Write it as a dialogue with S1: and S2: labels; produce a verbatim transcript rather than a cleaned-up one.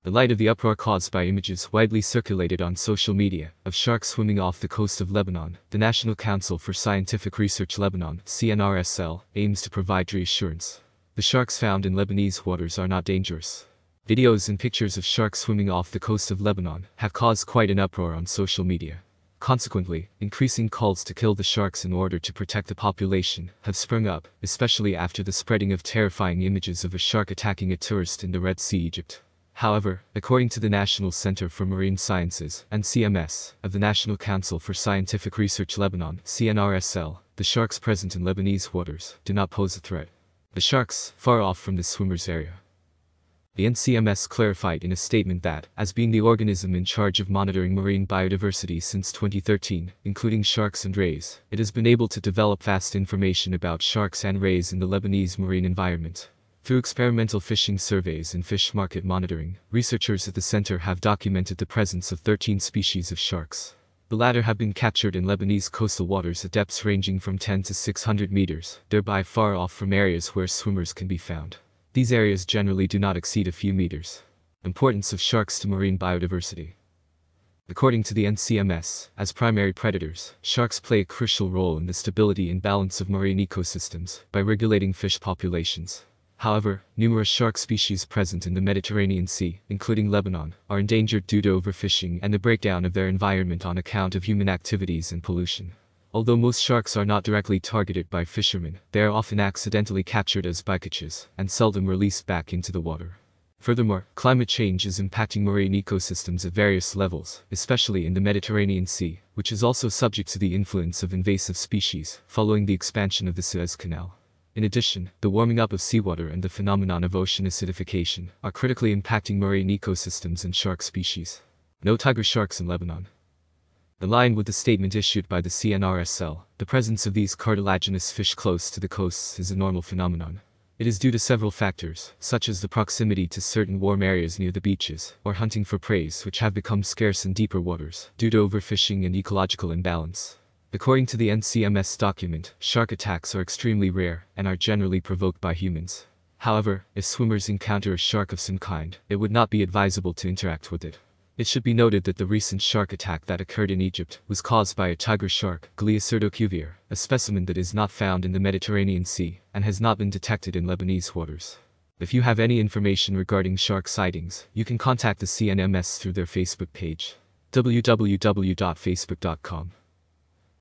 S1: The light of the uproar caused by images widely circulated on social media of sharks swimming off the coast of Lebanon, the National Council for Scientific Research Lebanon, C N R S L, aims to provide reassurance. The sharks found in Lebanese waters are not dangerous. Videos and pictures of sharks swimming off the coast of Lebanon have caused quite an uproar on social media. Consequently, increasing calls to kill the sharks in order to protect the population have sprung up, especially after the spreading of terrifying images of a shark attacking a tourist in the Red Sea, Egypt. However, according to the National Center for Marine Sciences and C M S of the National Council for Scientific Research Lebanon, C N R S L, the sharks present in Lebanese waters do not pose a threat. The sharks, far off from the swimmers' area. The N C M S clarified in a statement that, as being the organism in charge of monitoring marine biodiversity since twenty thirteen, including sharks and rays, it has been able to develop vast information about sharks and rays in the Lebanese marine environment. Through experimental fishing surveys and fish market monitoring, researchers at the center have documented the presence of thirteen species of sharks. The latter have been captured in Lebanese coastal waters at depths ranging from ten to six hundred meters, thereby far off from areas where swimmers can be found. These areas generally do not exceed a few meters. Importance of sharks to marine biodiversity. According to the N C M S, as primary predators, sharks play a crucial role in the stability and balance of marine ecosystems by regulating fish populations. However, numerous shark species present in the Mediterranean Sea, including Lebanon, are endangered due to overfishing and the breakdown of their environment on account of human activities and pollution. Although most sharks are not directly targeted by fishermen, they are often accidentally captured as bycatches and seldom released back into the water. Furthermore, climate change is impacting marine ecosystems at various levels, especially in the Mediterranean Sea, which is also subject to the influence of invasive species following the expansion of the Suez Canal. In addition, the warming up of seawater and the phenomenon of ocean acidification are critically impacting marine ecosystems and shark species. No tiger sharks in Lebanon. In line with the statement issued by the C N R S L, the presence of these cartilaginous fish close to the coasts is a normal phenomenon. It is due to several factors, such as the proximity to certain warm areas near the beaches, or hunting for prey which have become scarce in deeper waters, due to overfishing and ecological imbalance. According to the N C M S document, shark attacks are extremely rare and are generally provoked by humans. However, if swimmers encounter a shark of some kind, it would not be advisable to interact with it. It should be noted that the recent shark attack that occurred in Egypt was caused by a tiger shark, Gliacerdocuvier, a specimen that is not found in the Mediterranean Sea and has not been detected in Lebanese waters. If you have any information regarding shark sightings, you can contact the C N M S through their Facebook page, w w w dot facebook dot com.